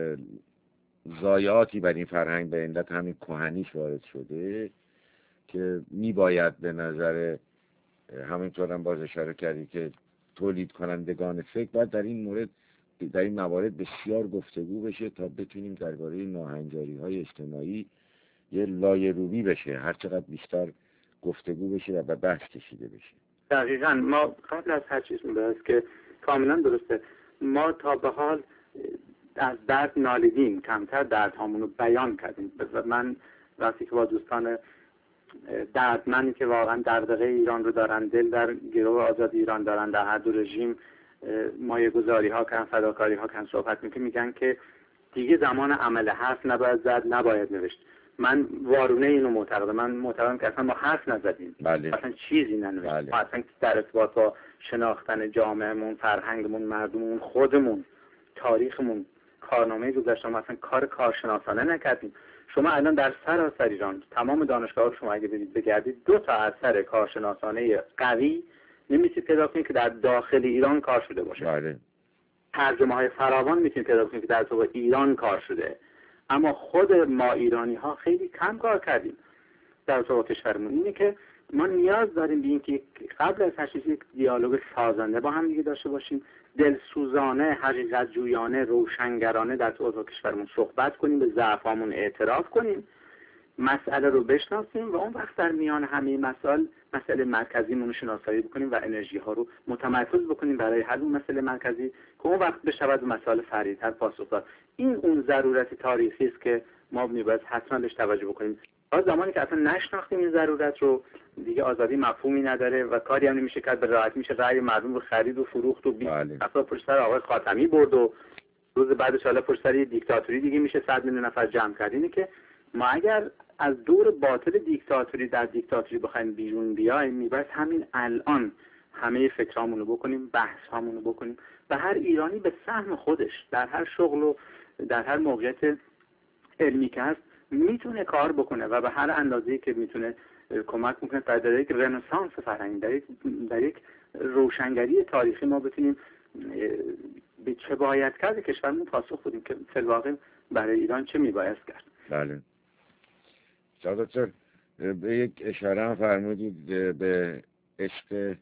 ضایعاتی بر این فرهنگ به علت همین کهنیش وارد شده که میباید به نظر همینطور هم باز اشاره کردی که تولید کنندگان فکر باید در این موارد بسیار گفتگو بشه تا بتونیم درباره ناهنجاری‌های اجتماعی یه لایه‌رویی بشه، هر چقدر بیشتر گفتگو بشه و به بحث کشیده بشه. دقیقاً ما قبل از هر چیز می‌باید که کاملا درسته، ما تا به حال از درد نالیدیم، کمتر دردهامون رو بیان کردیم. من وقتی که با دوستان دردمندی که واقعا دغدغه ایران رو دارن، دل در گرو آزادی ایران دارن، در هر دو رژیم مایه‌گذاری ها کردن، فداکاری ها کردن، صحبت میگن که دیگه زمان عمل، حرف نباید زد، نباید نوشت. من وارونه اینو معتقدم. من معتقدم که اصلا ما حرف نزدیم، بله. اصلا چیزی ننوشتیم. بله. ما اصلا در ارتباط با شناختن جامعهمون، فرهنگمون، مردممون، خودمون، تاریخمون کارنامه گذاشتیم، ما اصلا کار کارشناسانه نکردیم. شما الان در سراسر ایران تمام دانشگاه‌ها رو شما اگه برید بگردید، 2 تا اثر کارشناسانه قوی نمی‌تونید پیدا کنید که در داخل ایران کار شده باشه. بله. ترجمه‌های فراوان می‌تونید پیدا کنید که در تو ایران کار شده، اما خود ما ایرانی‌ها خیلی کم کار کردیم در تو کشورمون. اینه که ما نیاز داریم به اینکه قبل از هر چیز یک دیالوگ سازنده با هم دیگه داشته باشیم، دلسوزانه، حقیقت جویانه، روشنگرانه در تو کشورمون صحبت کنیم، به ضعفامون اعتراف کنیم، مسئله رو بشناسیم و اون وقت در میان همه مسئله مرکزیمون رو شناسایی بکنیم و انرژی ها رو متمرکز بکنیم برای حل اون مسئله مرکزی که اون وقت بشود مسائل فرعی‌تر پاسخ داد. این اون ضرورت تاریخی است که ما می‌باید حتما بهش توجه بکنیم. تا زمانی که اصلا نشناختیم این ضرورت رو، دیگه آزادی مفهومی نداره و کاری هم نمیشه کرد. به راحتی میشه رأی مردم رو خرید و فروخت و افراد پشت سر آقای خاتمی برد و روز بعدش حالا پشت سر دیکتاتوری دیگه میشه 100 میلیون نفر جمع کرد. اینه که ما اگر از دور باطل دیکتاتوری در دیکتاتوری بخوایم بیرون بیایم، میباید همین الان همه فکرامون رو بکنیم، بحثامون رو بکنیم و هر ایرانی به سهم خودش در هر شغل و در هر موقعیت علمی که هست میتونه کار بکنه و به هر اندازه‌ای که میتونه کمک میکنه تا در یک رنسانس فرهنگی، در یک روشنگری تاریخی ما بتونیم به چه باید کرد کشورمون پاسخ بدیم که فی الواقع برای ایران چه میباید کرد. بله. دکتر به یک اشاره هم فرمودید به عشق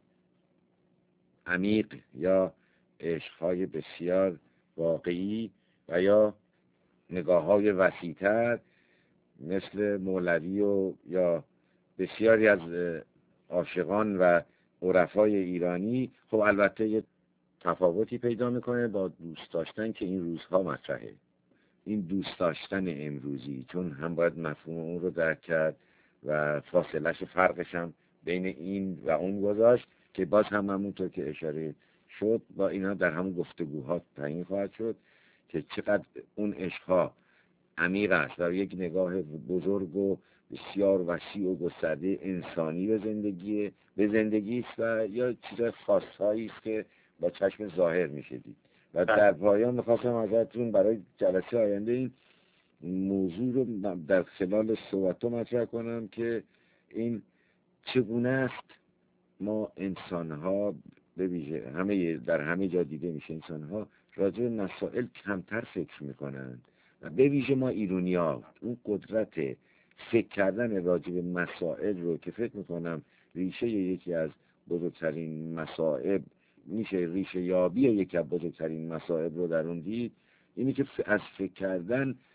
عمیق یا عشق‌های بسیار واقعی و یا نگاه‌های وسیع‌تر مثل مولوی و یا بسیاری از عاشقان و عرفای ایرانی. خب البته یه تفاوتی پیدا میکنه با دوست داشتن که این روزها مطرحه، این دوست داشتن امروزی، چون هم باید مفهوم اون رو درک کرد و فاصلهش و فرقش هم بین این و اون گذاشت که باز هم همونطور که اشاره شد با اینا در همون گفتگوها تعیین خواهد شد که چقدر اون عشقها عمیق است و یک نگاه بزرگ و بسیار وسیع و گسترده انسانی به زندگی است و یا چیز خاصهایی است که با چشم ظاهر میشه دید. و در پایان میخواستم ازتون برای جلسه آینده این موضوع رو در خلال صحبت‌ها مطرح کنم که این چگونه است ما انسان‌ها به ویژه در همه جا دیده میشه انسان‌ها راجع به مسائل کمتر فکر میکنند و به ویژه ما ایرانی‌ها اون قدرت فکر کردن راجع به مسائل رو که فکر میکنم ریشه یکی از بزرگترین مصائب میشه ریشه یابی یکی از بزرگترین مصائب رو در اون دید، اینی که از فکر کردن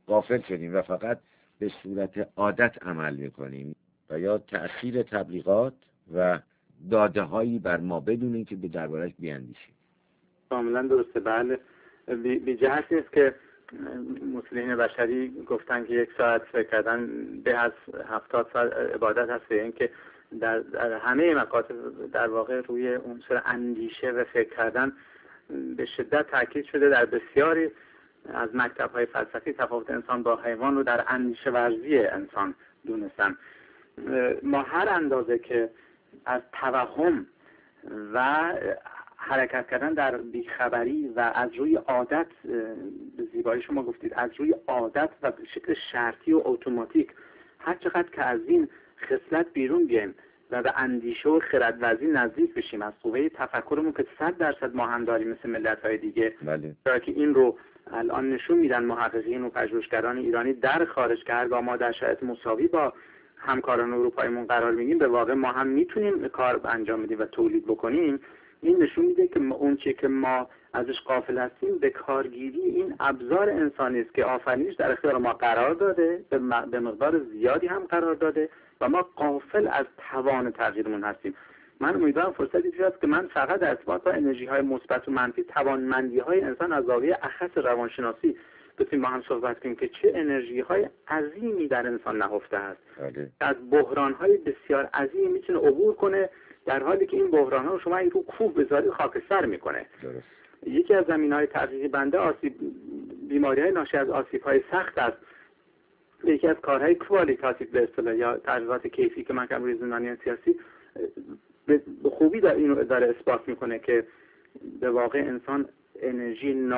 غافل شدیم و فقط به صورت عادت عمل میکنیم و یا تأثیر تبلیغات و داده هایی بر ما بدون اینکه به دربارش بیاندیشیم. کاملا درسته. بله، بی جهت نیست که مسلمین بشری گفتن که 1 ساعت فکر کردن به از 70 ساعت عبادت هست. این که در همه مکاتب در واقع روی عنصر اندیشه و فکر کردن به شدت تاکید شده. در بسیاری از مکتب‌های فلسفی تفاوت انسان با حیوان رو در اندیشه ورزی انسان دونستن. ما هر اندازه که از توهم و حرکت کردن در بیخبری و از روی عادت، به زیبایی شما گفتید، از روی عادت و به شکل شرطی و اتوماتیک، هر چقدر که از این خصلت بیرون بیایم و به اندیشه و خردورزی نزدیک بشیم، از قوه تفکرمون که 100% ما هم داریم مثل ملت‌های دیگه، برای که این رو الان نشون میدن محققین و پژوهشگران ایرانی در خارج که هرگاه ما در شرایط مساوی با همکاران اروپاییمون قرار میگیریم، به واقع ما هم میتونیم کار انجام بدیم و تولید بکنیم. این نشون میده که اون چیزی که ما ازش غافل هستیم به کارگیری این ابزار انسانی است که آفرینش در اختیار ما قرار داده، به مقدار زیادی هم قرار داده و ما غافل از توان تغییرمون هستیم. من امیدوارم فرصتی پیش است که من فقط در ارتباط با انرژی های مثبت و منفی، توانمندی های انسان از زاویه اخص روانشناسی بتونیم با هم صحبت کنیم که چه انرژی های عظیمی در انسان نهفته است. از بحران های بسیار عظیمی میتونه عبور کنه، در حالی که این بحران ها شما این رو کوه بذاری خاکستر میکنه. یکی از زمینه‌های تحقیقی بنده بیماری‌های ناشی از آسیب‌های سخت است. یکی از کارهای کوالیتاتیو به اصطلاح یا تحقیقات کیفی که من کردم روی زندانیان سیاسی به خوبی اینو داره اثبات میکنه که به واقع انسان انرژی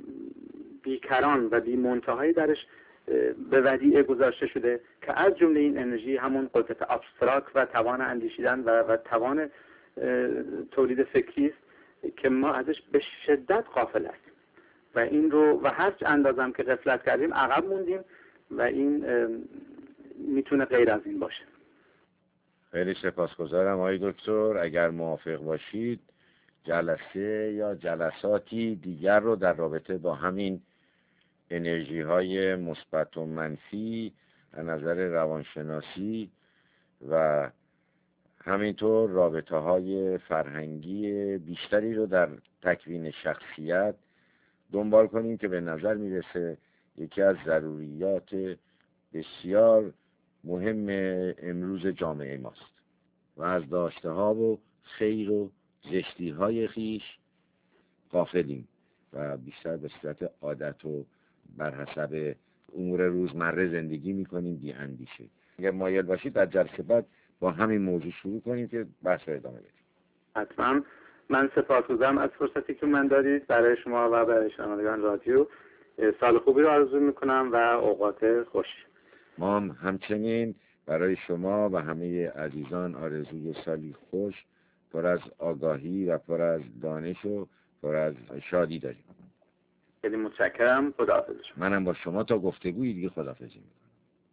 بیکران و بی منتهایی درش به ودیعه گذاشته شده که از جمله این انرژی همون قدرت ابستراکت و توان اندیشیدن و توان تولید فکری است که ما ازش به شدت غافل هستیم و این رو و هر اندازم که غفلت کردیم عقب موندیم و این میتونه غیر از این باشه. خیلی سپاسگزارم آقای دکتر. اگر موافق باشید جلسه یا جلساتی دیگر رو در رابطه با همین انرژی های مثبت و منفی از نظر روانشناسی و همینطور رابطه های فرهنگی بیشتری رو در تکوین شخصیت دنبال کنیم که به نظر میرسه یکی از ضروریات بسیار مهم امروز جامعه ماست و از داشته ها و خیر و زشتی های خیش غافلیم و بیشتر به صورت عادت و بر حسب امور روزمره زندگی میکنیم بی اندیشه. اگر مایل باشید در جلسه بعد با همین موضوع شروع کنیم که بحث رو ادامه بدیم. حتما. من سپاسگزارم از فرصتی که من دادید. برای شما و برای شنوندگان رادیو سال خوبی رو آرزو میکنم و اوقات خوش. ما هم همچنین برای شما و همه عزیزان آرزوی سالی خوش پر از آگاهی و پر از دانش و پر از شادی داریم. خیلی متشکرم. خداحافظ. منم با شما تا گفتگوی دیگه خداحافظی میکنم.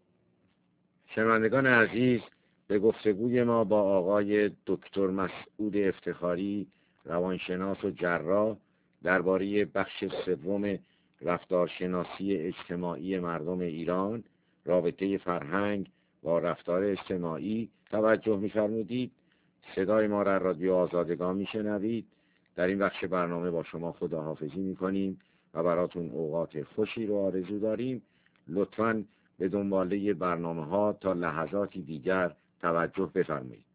شنوندگان عزیز، به گفتگوی ما با آقای دکتر مسعود افتخاری، روانشناس و جراح، درباره بخش سوم رفتارشناسی اجتماعی مردم ایران، رابطه فرهنگ با رفتار اجتماعی توجه می‌فرمودید. صدای ما را رادیو آزادگان میشنوید. در این بخش برنامه با شما خداحافظی میکنیم و براتون اوقات خوشی رو آرزو داریم. لطفاً به دنباله برنامه ها تا لحظاتی دیگر توجه بفرمایید.